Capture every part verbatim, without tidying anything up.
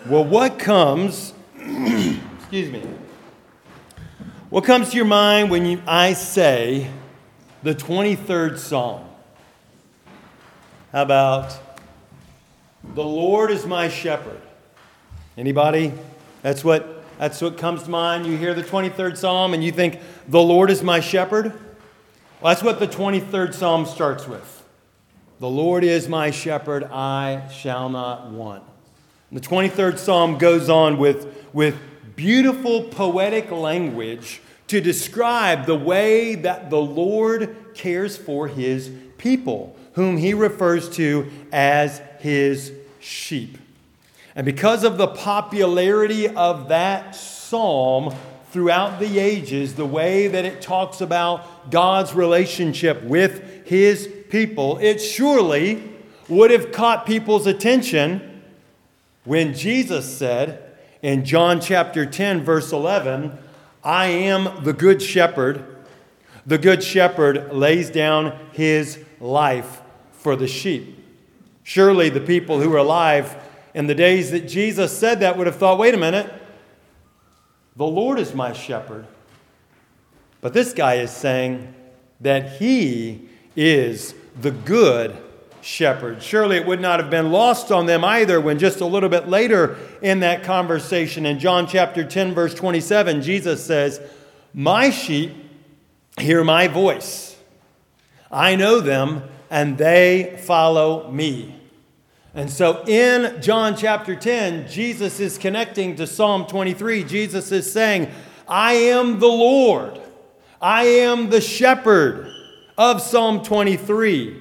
Well, what comes, excuse me, what comes to your mind when you, I say the twenty-third Psalm? How about, the Lord is my shepherd? Anybody? That's what, that's what comes to mind. You hear the twenty-third Psalm and you think, the Lord is my shepherd? Well, that's what the twenty-third Psalm starts with. The Lord is my shepherd, I shall not want. The twenty-third Psalm goes on with, with beautiful poetic language to describe the way that the Lord cares for his people, whom he refers to as his sheep. And because of the popularity of that psalm throughout the ages, the way that it talks about God's relationship with his people, it surely would have caught people's attention when Jesus said in John chapter ten, verse eleven, I am the good shepherd. The good shepherd lays down his life for the sheep. Surely the people who were alive in the days that Jesus said that would have thought, wait a minute, the Lord is my shepherd. But this guy is saying that he is the good shepherd. Surely it would not have been lost on them either when just a little bit later in that conversation in John chapter ten, verse twenty-seven, Jesus says, my sheep hear my voice. I know them and they follow me. And so in John chapter ten, Jesus is connecting to Psalm twenty-three. Jesus is saying, I am the Lord. I am the shepherd of Psalm twenty-three.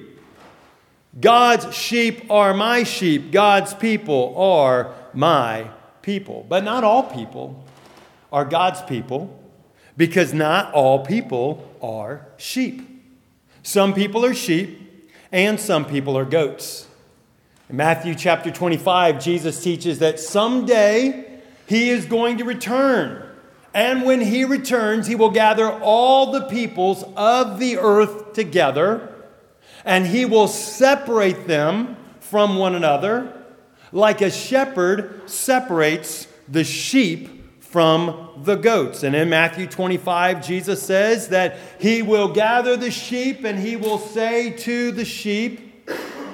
God's sheep are my sheep. God's people are my people. But not all people are God's people, because not all people are sheep. Some people are sheep and some people are goats. In Matthew chapter twenty-five, Jesus teaches that someday he is going to return. And when he returns, he will gather all the peoples of the earth together, and he will separate them from one another like a shepherd separates the sheep from the goats. And in Matthew twenty-five, Jesus says that he will gather the sheep and he will say to the sheep,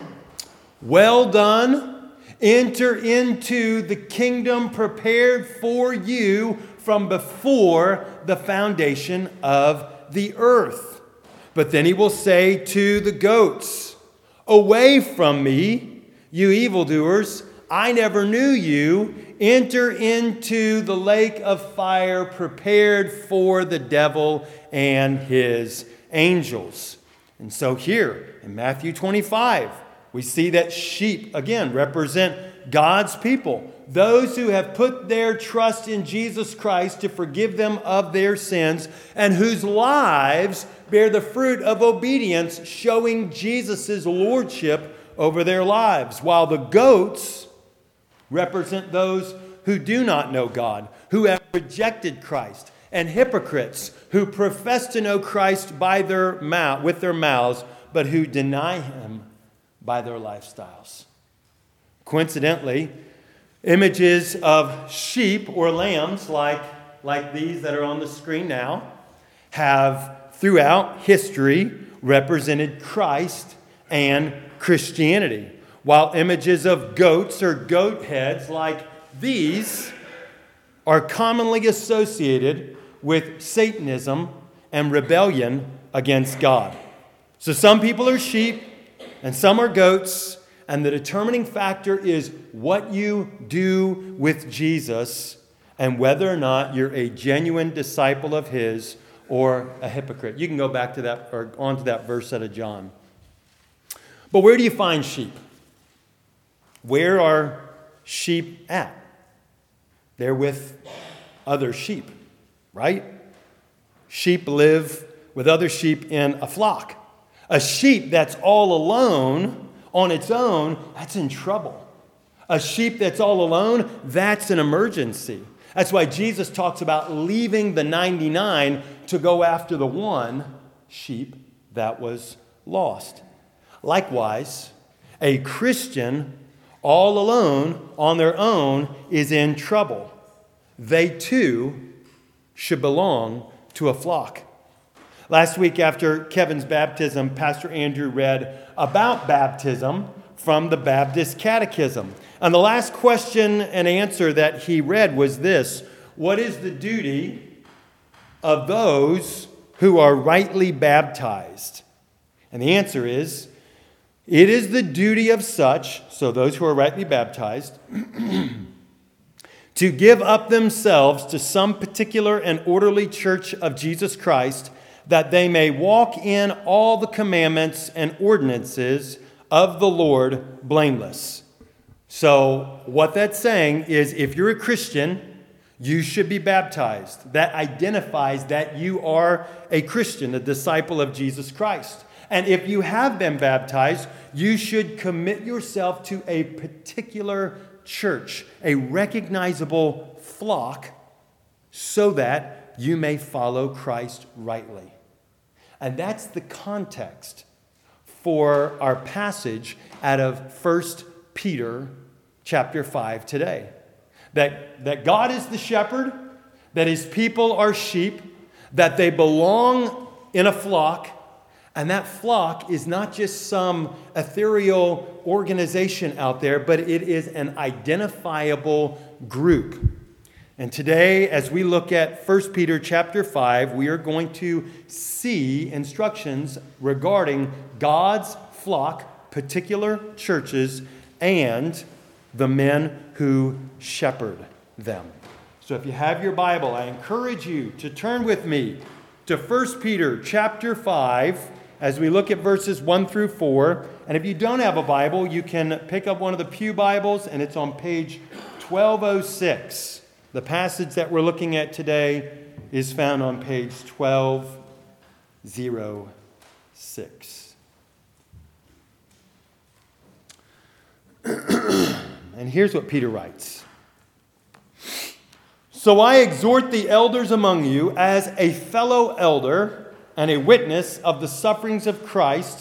well done, enter into the kingdom prepared for you from before the foundation of the earth. But then he will say to the goats, away from me, you evildoers, I never knew you. Enter into the lake of fire prepared for the devil and his angels. And so here in Matthew twenty-five, we see that sheep, again, represent God's people. Those who have put their trust in Jesus Christ to forgive them of their sins and whose lives bear the fruit of obedience, showing Jesus' lordship over their lives. While the goats represent those who do not know God, who have rejected Christ, and hypocrites who profess to know Christ by their mouth, with their mouths, but who deny him by their lifestyles. Coincidentally, images of sheep or lambs like, like these that are on the screen now have throughout history represented Christ and Christianity, while images of goats or goat heads like these are commonly associated with Satanism and rebellion against God. So some people are sheep and some are goats, and the determining factor is what you do with Jesus and whether or not you're a genuine disciple of his or a hypocrite. You can go back to that or on to that verse out of John. But where do you find sheep? Where are sheep at? They're with other sheep, right? Sheep live with other sheep in a flock. A sheep that's all alone on its own, that's in trouble. A sheep that's all alone, that's an emergency. That's why Jesus talks about leaving the ninety-nine to go after the one sheep that was lost. Likewise, a Christian all alone on their own is in trouble. They too should belong to a flock. Last week after Kevin's baptism, Pastor Andrew read about baptism from the Baptist Catechism. And the last question and answer that he read was this: what is the duty of those who are rightly baptized? And the answer is, it is the duty of such, so those who are rightly baptized, to give up themselves to some particular and orderly church of Jesus Christ, that they may walk in all the commandments and ordinances of the Lord blameless. So what that's saying is, if you're a Christian, you should be baptized. That identifies that you are a Christian, a disciple of Jesus Christ. And if you have been baptized, you should commit yourself to a particular church, a recognizable flock, so that you may follow Christ rightly. And that's the context for our passage out of First Peter chapter five today. That, that God is the shepherd, that his people are sheep, that they belong in a flock, and that flock is not just some ethereal organization out there, but it is an identifiable group. And today, as we look at First Peter chapter five, we are going to see instructions regarding God's flock, particular churches, and the men who shepherd them. So if you have your Bible, I encourage you to turn with me to First Peter chapter five as we look at verses one through four. And if you don't have a Bible, you can pick up one of the Pew Bibles, and it's on page twelve oh six. The passage that we're looking at today is found on page twelve oh six. And here's what Peter writes. So I exhort the elders among you as a fellow elder and a witness of the sufferings of Christ,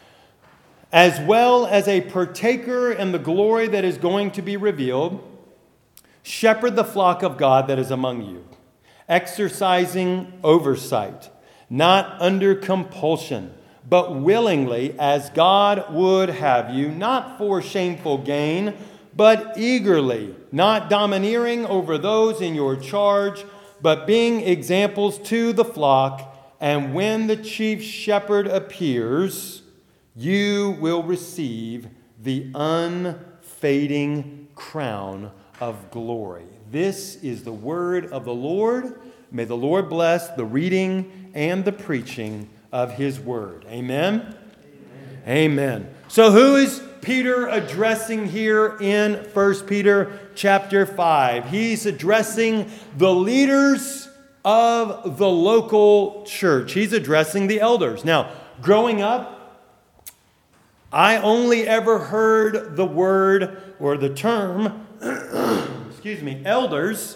as well as a partaker in the glory that is going to be revealed. Shepherd the flock of God that is among you, exercising oversight, not under compulsion, but willingly, as God would have you, not for shameful gain, but eagerly, not domineering over those in your charge, but being examples to the flock. And when the chief shepherd appears, you will receive the unfading crown of glory. This is the word of the Lord. May the Lord bless the reading and the preaching of his word. Amen? Amen. Amen. So who is Peter addressing here in First Peter chapter five? He's addressing the leaders of the local church. He's addressing the elders. Now, growing up, I only ever heard the word or the term, excuse me, elders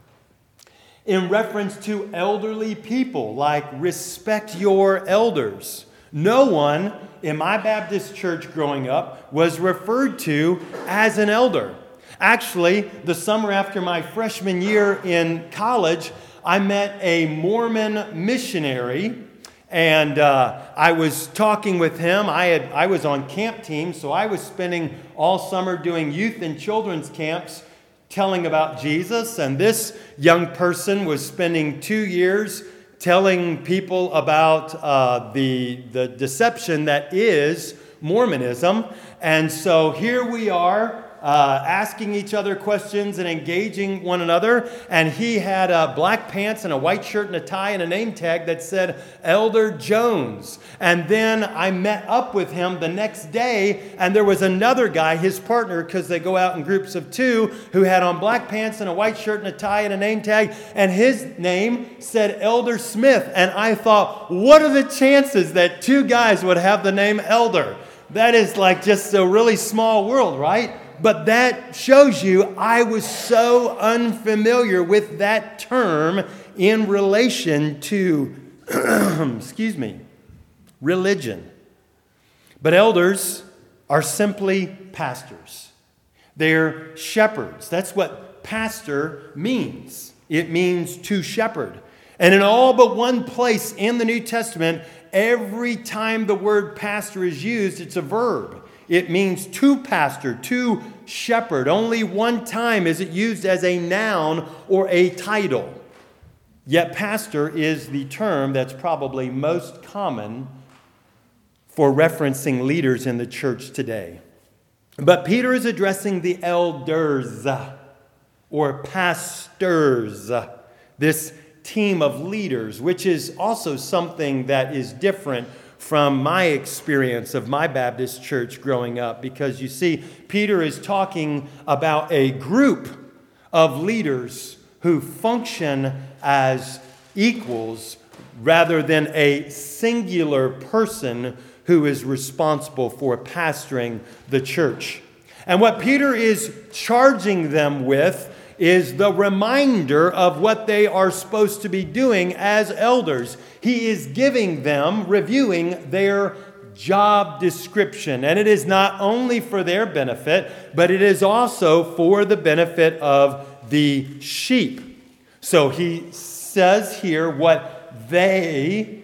in reference to elderly people, like respect your elders. No one in my Baptist church growing up was referred to as an elder. Actually, the summer after my freshman year in college, I met a Mormon missionary, and uh, I was talking with him. I had I was on camp team, so I was spending all summer doing youth and children's camps, telling about Jesus. And this young person was spending two years telling people about uh, the the deception that is Mormonism. And so here we are, Uh, asking each other questions and engaging one another. And he had uh, black pants and a white shirt and a tie and a name tag that said Elder Jones. And then I met up with him the next day, and there was another guy, his partner, because they go out in groups of two, who had on black pants and a white shirt and a tie and a name tag, and his name said Elder Smith. And I thought, what are the chances that two guys would have the name Elder? That is like just a really small world, right? But that shows you I was so unfamiliar with that term in relation to, excuse me, religion. But elders are simply pastors. They're shepherds. That's what pastor means. It means to shepherd. And in all but one place in the New Testament, every time the word pastor is used, it's a verb. It means to pastor, to shepherd. Only one time is it used as a noun or a title. Yet pastor is the term that's probably most common for referencing leaders in the church today. But Peter is addressing the elders or pastors, this team of leaders, which is also something that is different from my experience of my Baptist church growing up. Because you see, Peter is talking about a group of leaders who function as equals rather than a singular person who is responsible for pastoring the church. And what Peter is charging them with is the reminder of what they are supposed to be doing as elders. He is giving them, reviewing their job description. And it is not only for their benefit, but it is also for the benefit of the sheep. So he says here what they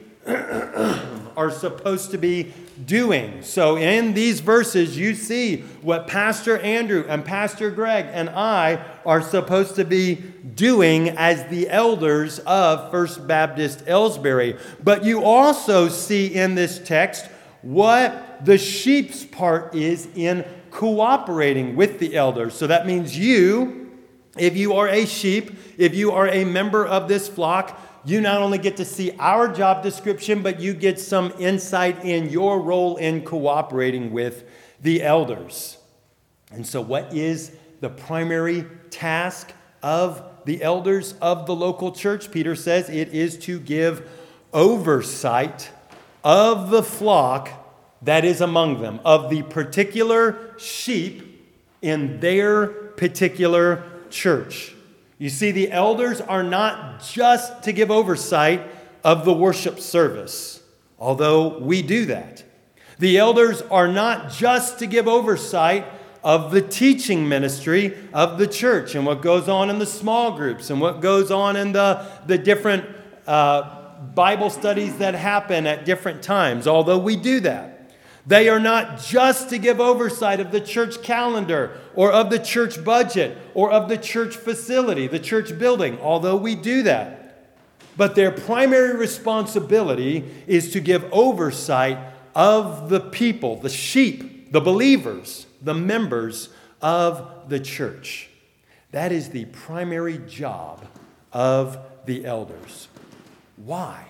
are supposed to be doing. So in these verses, you see what Pastor Andrew and Pastor Greg and I are supposed to be doing as the elders of First Baptist Ellsbury. But you also see in this text what the sheep's part is in cooperating with the elders. So that means you, if you are a sheep, if you are a member of this flock, you not only get to see our job description, but you get some insight in your role in cooperating with the elders. And so what is the primary task of the elders of the local church? Peter says it is to give oversight of the flock that is among them, of the particular sheep in their particular church. You see, the elders are not just to give oversight of the worship service, although we do that. The elders are not just to give oversight of the teaching ministry of the church and what goes on in the small groups and what goes on in the, the different uh, Bible studies that happen at different times, although we do that. They are not just to give oversight of the church calendar or of the church budget or of the church facility, the church building, although we do that. But their primary responsibility is to give oversight of the people, the sheep, the believers, the members of the church. That is the primary job of the elders. Why?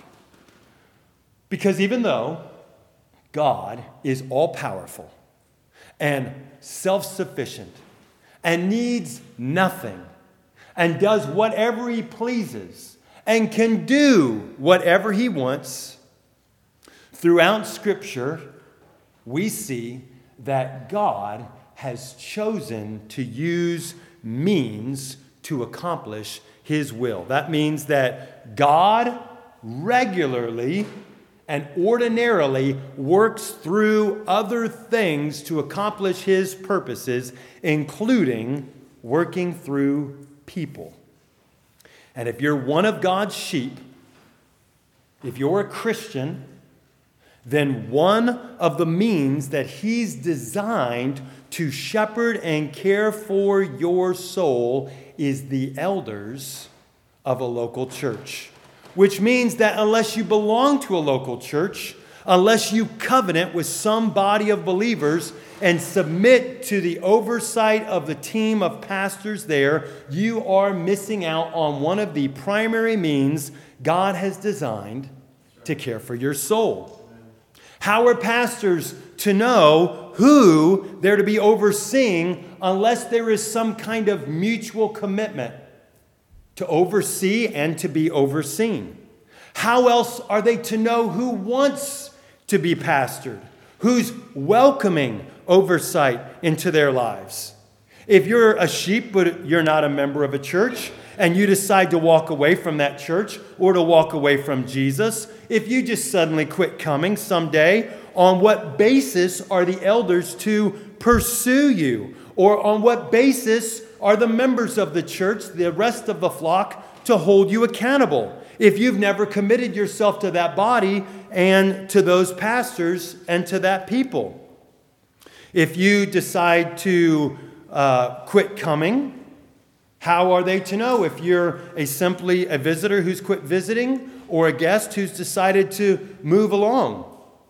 Because even though God is all-powerful and self-sufficient and needs nothing and does whatever he pleases and can do whatever he wants, throughout Scripture, we see that God has chosen to use means to accomplish his will. That means that God regularly and ordinarily works through other things to accomplish his purposes, including working through people. And if you're one of God's sheep, if you're a Christian, then one of the means that he's designed to shepherd and care for your soul is the elders of a local church. Which means that unless you belong to a local church, unless you covenant with some body of believers and submit to the oversight of the team of pastors there, you are missing out on one of the primary means God has designed to care for your soul. How are pastors to know who they're to be overseeing unless there is some kind of mutual commitment to oversee and to be overseen? How else are they to know who wants to be pastored? Who's welcoming oversight into their lives? If you're a sheep but you're not a member of a church and you decide to walk away from that church or to walk away from Jesus, if you just suddenly quit coming someday, on what basis are the elders to pursue you Or on what basis are the members of the church, the rest of the flock, to hold you accountable if you've never committed yourself to that body and to those pastors and to that people? If you decide to uh, quit coming, how are they to know if you're a simply a visitor who's quit visiting, or a guest who's decided to move along,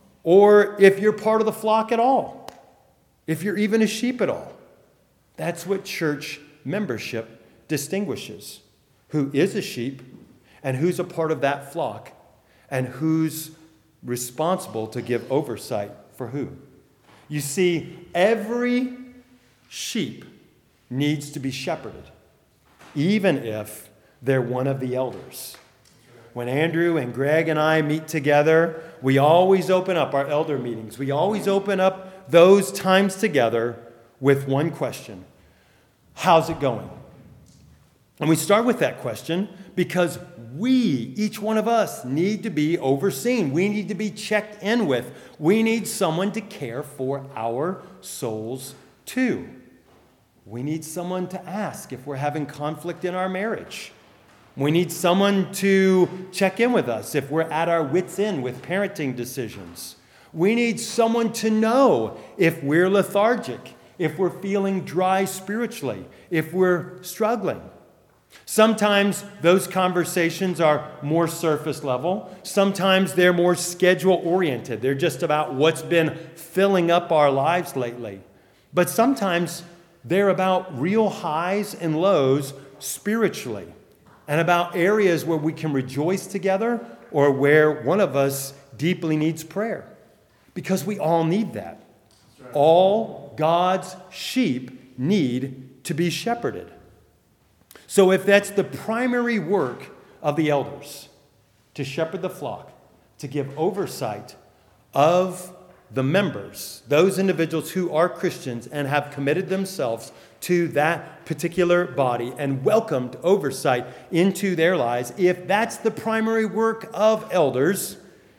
or if you're part of the flock at all, if you're even a sheep at all? That's what church membership distinguishes. Who is a sheep and who's a part of that flock and who's responsible to give oversight for who. You see, every sheep needs to be shepherded, even if they're one of the elders. When Andrew and Greg and I meet together, we always open up our elder meetings. We always open up those times together with one question: how's it going? And we start with that question because we, each one of us, need to be overseen. We need to be checked in with. We need someone to care for our souls too. We need someone to ask if we're having conflict in our marriage. We need someone to check in with us if we're at our wits' end with parenting decisions. We need someone to know if we're lethargic, if we're feeling dry spiritually, if we're struggling. Sometimes those conversations are more surface level. Sometimes they're more schedule oriented. They're just about what's been filling up our lives lately. But sometimes they're about real highs and lows spiritually, and about areas where we can rejoice together or where one of us deeply needs prayer. Because we all need that. Right. All God's sheep need to be shepherded. So if that's the primary work of the elders, to shepherd the flock, to give oversight of the members, those individuals who are Christians and have committed themselves to that particular body and welcomed oversight into their lives, if that's the primary work of elders,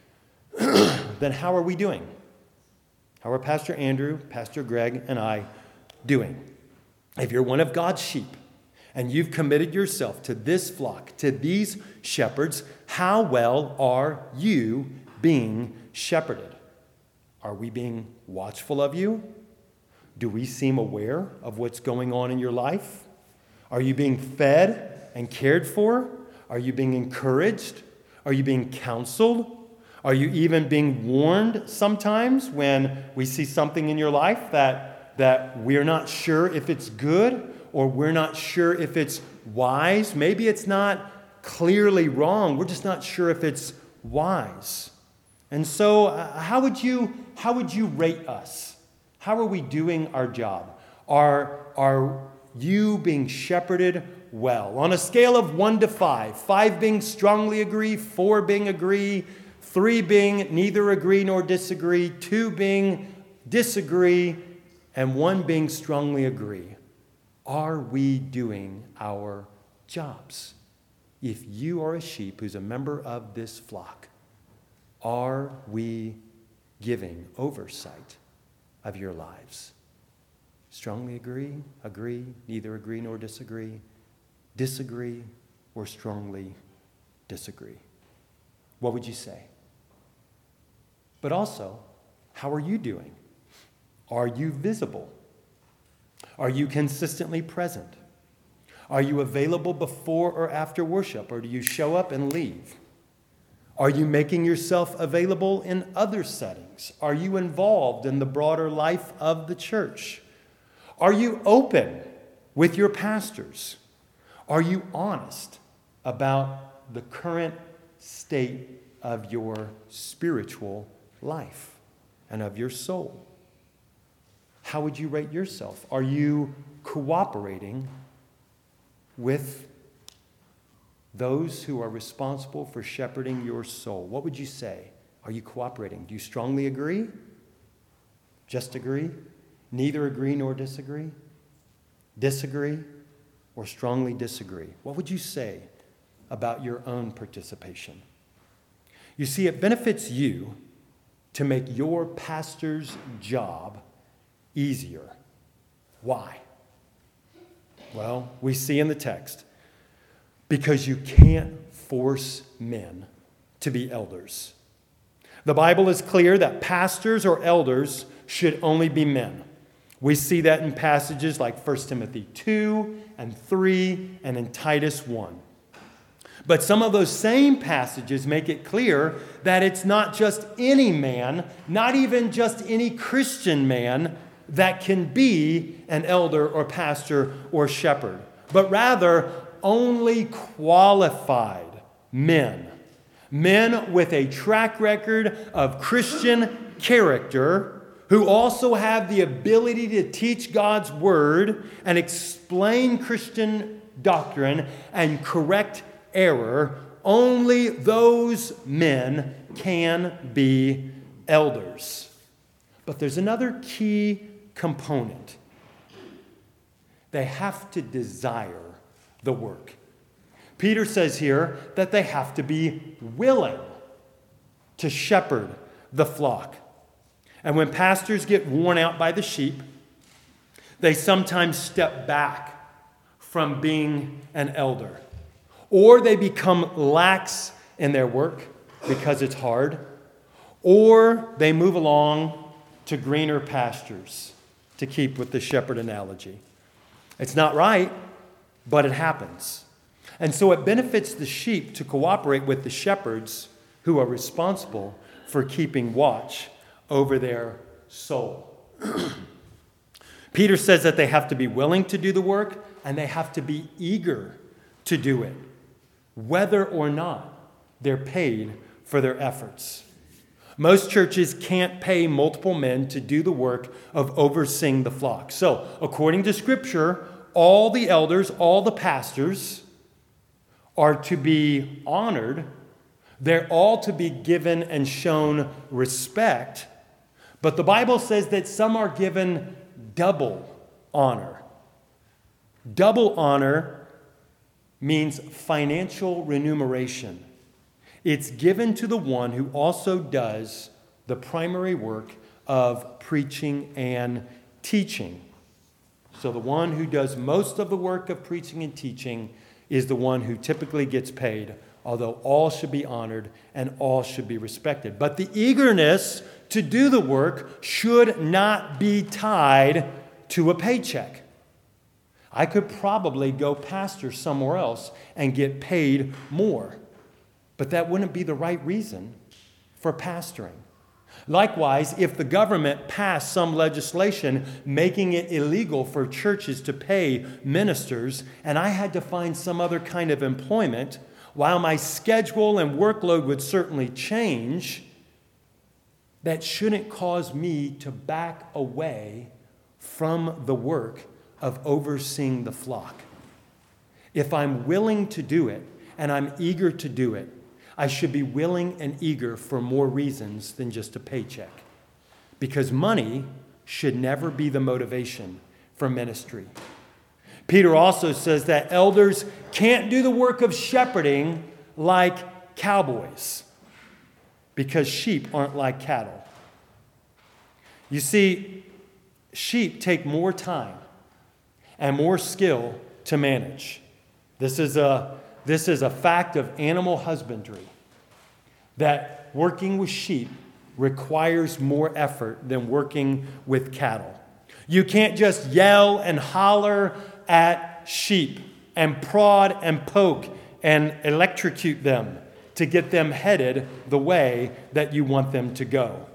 then how are we doing? How are Pastor Andrew, Pastor Greg, and I doing? If you're one of God's sheep and you've committed yourself to this flock, to these shepherds, how well are you being shepherded? Are we being watchful of you? Do we seem aware of what's going on in your life? Are you being fed and cared for? Are you being encouraged? Are you being counseled? Are you even being warned sometimes when we see something in your life that, that we're not sure if it's good or we're not sure if it's wise? Maybe it's not clearly wrong. We're just not sure if it's wise. And so uh, how would you how would you rate us? How are we doing our job? Are, are you being shepherded well? On a scale of one to five, five being strongly agree, four being agree, three being neither agree nor disagree, two being disagree, and one being strongly agree. Are we doing our jobs? If you are a sheep who's a member of this flock, are we giving oversight of your lives? Strongly agree, agree, neither agree nor disagree, disagree, or strongly disagree? What would you say? But also, how are you doing? Are you visible? Are you consistently present? Are you available before or after worship, or do you show up and leave? Are you making yourself available in other settings? Are you involved in the broader life of the church? Are you open with your pastors? Are you honest about the current state of your spiritual life and of your soul? How would you rate yourself? Are you cooperating with those who are responsible for shepherding your soul? What would you say? Are you cooperating? Do you strongly agree? Just agree? Neither agree nor disagree? Disagree? Or strongly disagree? What would you say about your own participation? You see, it benefits you to make your pastor's job easier Why? Well, we see in the text, because you can't force men to be elders. The Bible is clear that pastors or elders should only be men. We see that in passages like First Timothy two and three and in Titus one. But some of those same passages make it clear that it's not just any man, not even just any Christian man, that can be an elder or pastor or shepherd, but rather only qualified men. Men with a track record of Christian character who also have the ability to teach God's word and explain Christian doctrine and correct error. Only those men can be elders. But there's another key component. They have to desire the work. Peter says here that they have to be willing to shepherd the flock. And when pastors get worn out by the sheep, they sometimes step back from being an elder. Or they become lax in their work because it's hard. Or they move along to greener pastures, to keep with the shepherd analogy. It's not right, but it happens. And so it benefits the sheep to cooperate with the shepherds who are responsible for keeping watch over their soul. Peter says that they have to be willing to do the work and they have to be eager to do it, whether or not they're paid for their efforts. Most churches can't pay multiple men to do the work of overseeing the flock. So, according to Scripture, all the elders, all the pastors are to be honored. They're all to be given and shown respect. But the Bible says that some are given double honor. Double honor means financial remuneration. It's given to the one who also does the primary work of preaching and teaching. So the one who does most of the work of preaching and teaching is the one who typically gets paid, although all should be honored and all should be respected. But the eagerness to do the work should not be tied to a paycheck. I could probably go pastor somewhere else and get paid more. But that wouldn't be the right reason for pastoring. Likewise, if the government passed some legislation making it illegal for churches to pay ministers, and I had to find some other kind of employment, while my schedule and workload would certainly change, that shouldn't cause me to back away from the work of overseeing the flock. If I'm willing to do it, and I'm eager to do it, I should be willing and eager for more reasons than just a paycheck. Because money should never be the motivation for ministry. Peter also says that elders can't do the work of shepherding like cowboys, because sheep aren't like cattle. You see, sheep take more time and more skill to manage. This is a This is a fact of animal husbandry, that working with sheep requires more effort than working with cattle. You can't just yell and holler at sheep and prod and poke and electrocute them to get them headed the way that you want them to go.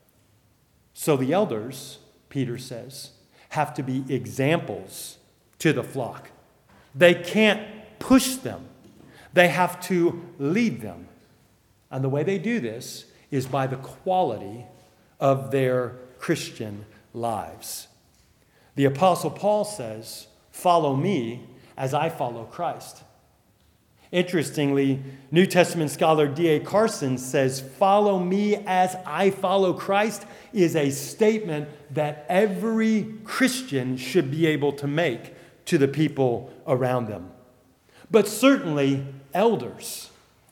So the elders, Peter says, have to be examples to the flock. They can't push them. They have to lead them. And the way they do this is by the quality of their Christian lives. The Apostle Paul says, "Follow me as I follow Christ." Interestingly, New Testament scholar D A Carson says, "Follow me as I follow Christ" is a statement that every Christian should be able to make to the people around them. But certainly, elders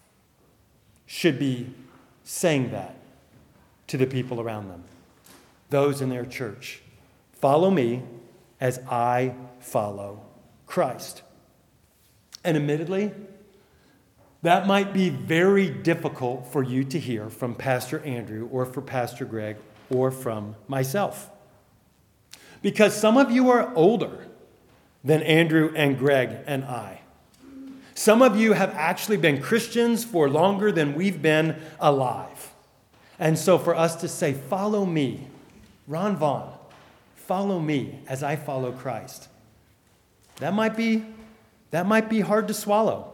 should be saying that to the people around them, those in their church. Follow me as I follow Christ. And admittedly, that might be very difficult for you to hear from Pastor Andrew or for Pastor Greg or from myself. Because some of you are older than Andrew and Greg and I. Some of you have actually been Christians for longer than we've been alive. And so for us to say, follow me, Ron Vaughn, follow me as I follow Christ, that might be, that might be hard to swallow.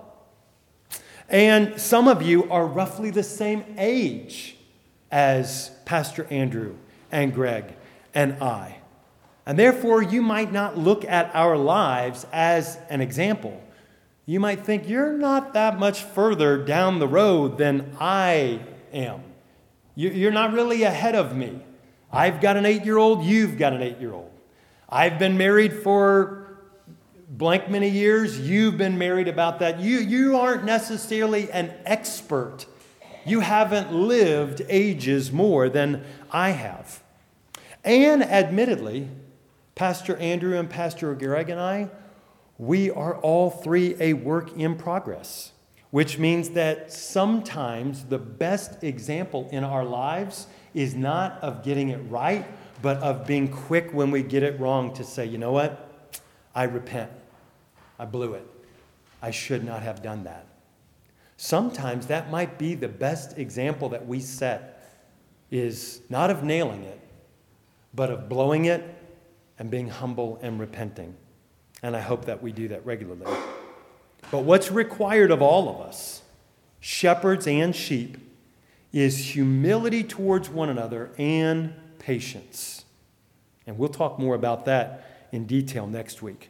And some of you are roughly the same age as Pastor Andrew and Greg and I. And therefore, you might not look at our lives as an example. You might think, you're not that much further down the road than I am. You're not really ahead of me. I've got an eight-year-old, you've got an eight-year-old. I've been married for blank many years, you've been married about that. You, you aren't necessarily an expert. You haven't lived ages more than I have. And admittedly, Pastor Andrew and Pastor Greg and I, we are all three a work in progress, which means that sometimes the best example in our lives is not of getting it right, but of being quick when we get it wrong to say, you know what? I repent. I blew it. I should not have done that. Sometimes that might be the best example that we set, is not of nailing it, but of blowing it and being humble and repenting. And I hope that we do that regularly. But what's required of all of us, shepherds and sheep, is humility towards one another and patience. And we'll talk more about that in detail next week.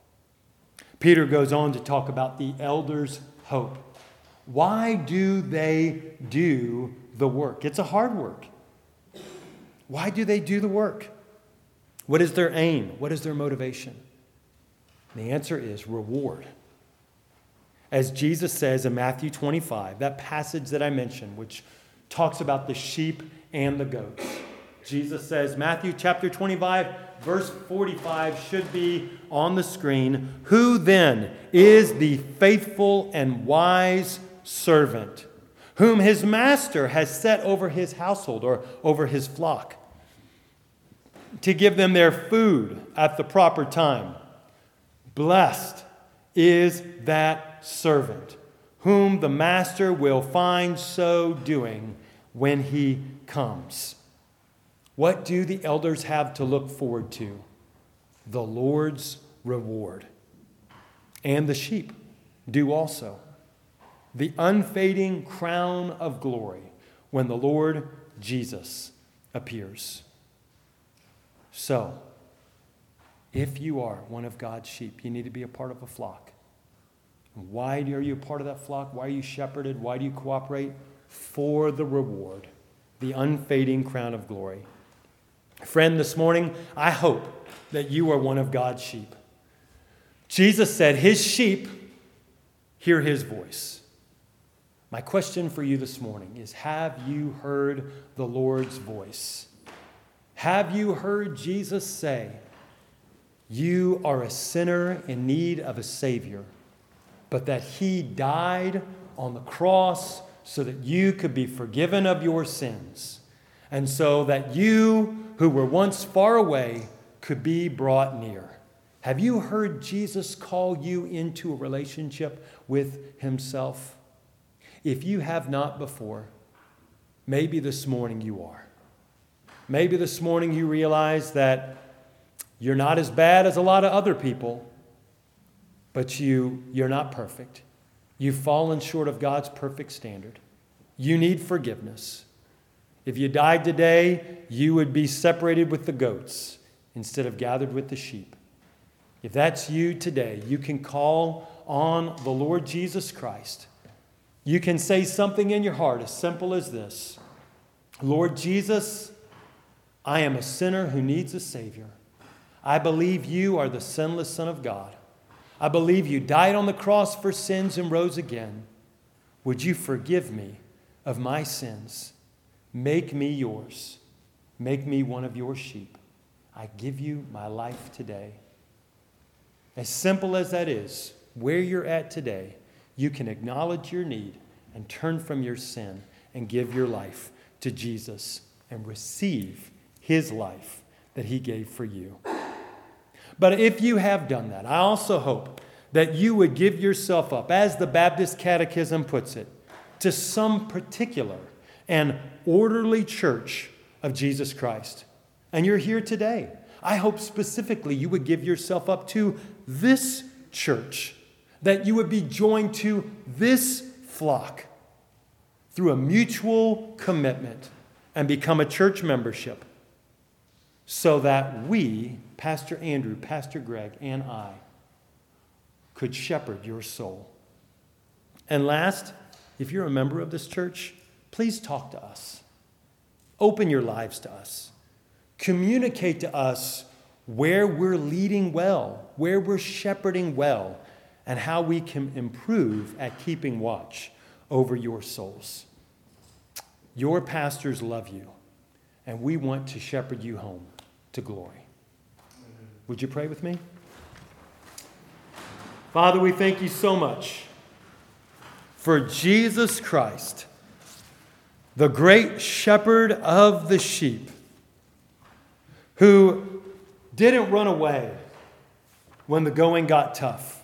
Peter goes on to talk about the elders' hope. Why do they do the work? It's a hard work. Why do they do the work? What is their aim? What is their motivation? The answer is reward. As Jesus says in Matthew twenty-five, that passage that I mentioned, which talks about the sheep and the goats. Jesus says, Matthew chapter twenty-five, verse forty-five should be on the screen. Who then is the faithful and wise servant whom his master has set over his household or over his flock to give them their food at the proper time? Blessed is that servant whom the master will find so doing when he comes. What do the elders have to look forward to? The Lord's reward. And the sheep do also. The unfading crown of glory when the Lord Jesus appears. So, if you are one of God's sheep, you need to be a part of a flock. Why are you a part of that flock? Why are you shepherded? Why do you cooperate? For the reward, the unfading crown of glory. Friend, this morning, I hope that you are one of God's sheep. Jesus said his sheep hear his voice. My question for you this morning is, have you heard the Lord's voice? Have you heard Jesus say, you are a sinner in need of a Savior, but that he died on the cross so that you could be forgiven of your sins, and so that you, who were once far away, could be brought near? Have you heard Jesus call you into a relationship with himself? If you have not before, maybe this morning you are. Maybe this morning you realize that you're not as bad as a lot of other people, but you, you're not perfect. You've fallen short of God's perfect standard. You need forgiveness. If you died today, you would be separated with the goats instead of gathered with the sheep. If that's you today, you can call on the Lord Jesus Christ. You can say something in your heart as simple as this: Lord Jesus, I am a sinner who needs a Savior. I believe you are the sinless Son of God. I believe you died on the cross for sins and rose again. Would you forgive me of my sins? Make me yours. Make me one of your sheep. I give you my life today. As simple as that is, where you're at today, you can acknowledge your need and turn from your sin and give your life to Jesus and receive his life that he gave for you. But if you have done that, I also hope that you would give yourself up, as the Baptist Catechism puts it, to some particular and orderly church of Jesus Christ. And you're here today. I hope specifically you would give yourself up to this church, that you would be joined to this flock through a mutual commitment and become a church membership, so that we, Pastor Andrew, Pastor Greg, and I, could shepherd your soul. And last, if you're a member of this church, please talk to us. Open your lives to us. Communicate to us where we're leading well, where we're shepherding well, and how we can improve at keeping watch over your souls. Your pastors love you, and we want to shepherd you home to glory. Would you pray with me? Father, we thank you so much for Jesus Christ, the great shepherd of the sheep, who didn't run away when the going got tough,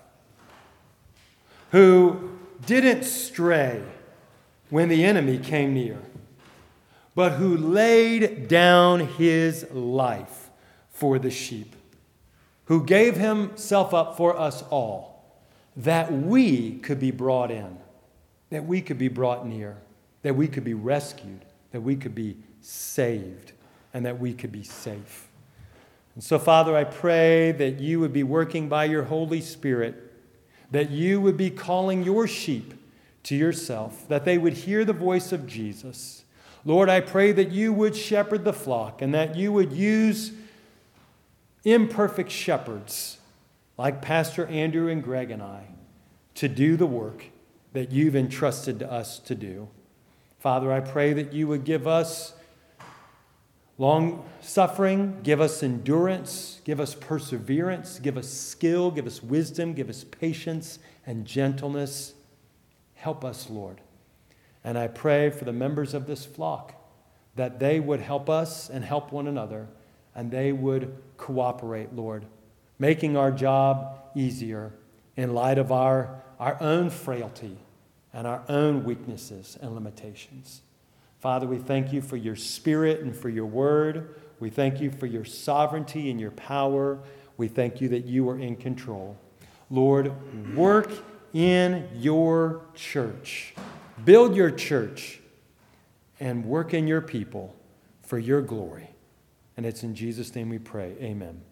who didn't stray when the enemy came near, but who laid down his life for the sheep, who gave himself up for us all, that we could be brought in, that we could be brought near, that we could be rescued, that we could be saved, and that we could be safe. And so, Father, I pray that you would be working by your Holy Spirit, that you would be calling your sheep to yourself, that they would hear the voice of Jesus. Lord, I pray that you would shepherd the flock and that you would use imperfect shepherds like Pastor Andrew and Greg and I to do the work that you've entrusted to us to do. Father, I pray that you would give us long suffering, give us endurance, give us perseverance, give us skill, give us wisdom, give us patience and gentleness. Help us, Lord. And I pray for the members of this flock that they would help us and help one another, and they would cooperate, Lord, making our job easier in light of our, our own frailty and our own weaknesses and limitations. Father, we thank you for your Spirit and for your word. We thank you for your sovereignty and your power. We thank you that you are in control. Lord, work in your church. Build your church and work in your people for your glory. And it's in Jesus' name we pray. Amen.